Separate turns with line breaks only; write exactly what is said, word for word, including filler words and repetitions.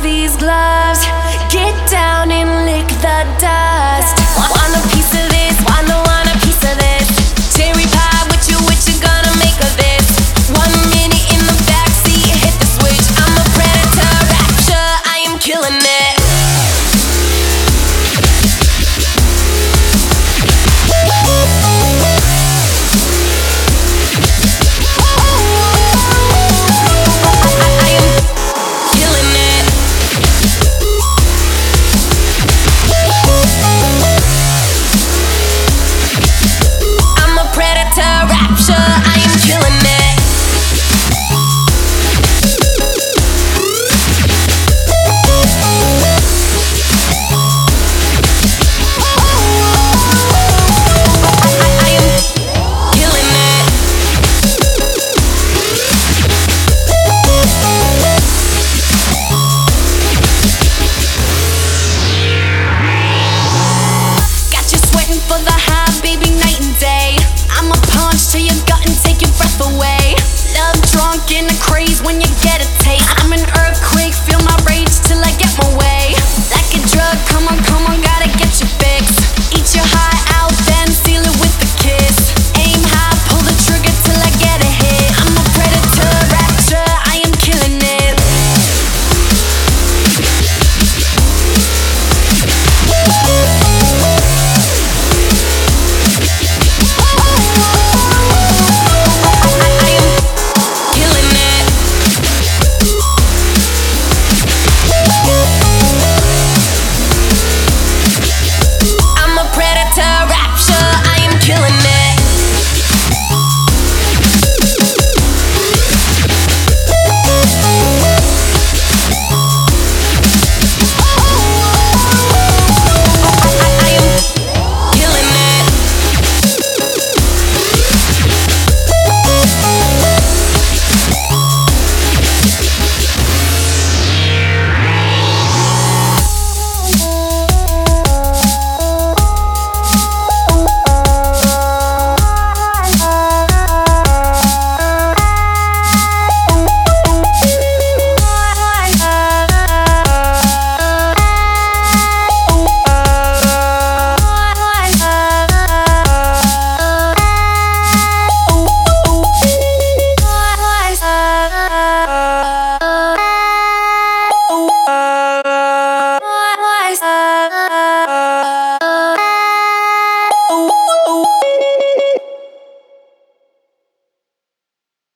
these gloves. Get down and lick the dust. Want a piece of this? Wanna want a piece of this? Cherry pie, what you what you gonna make of this? One minute in the backseat, hit the switch. I'm a predator, rapture, I am killing it. For the high, baby, night and day. I'ma punch till your gut and take your breath away. Love drunk in a craze when you get a taste.